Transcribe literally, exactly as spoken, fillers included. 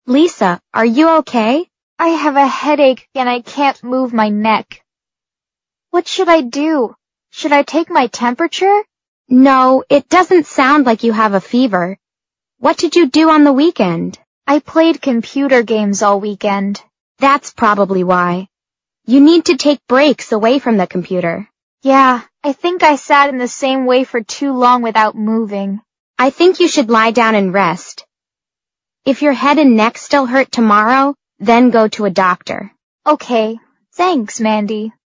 Lisa, are you okay? I have a headache and I can't move my neck. What should I do? Should I take my temperature? No, it doesn't sound like you have a fever. What did you do on the weekend? I played computer games all weekend. That's probably why. You need to take breaks away from the computer. Yeah, I think I sat in the same way for too long without moving. I think you should lie down and rest. If your head and neck still hurt tomorrow, then go to a doctor. Okay, thanks, Mandy.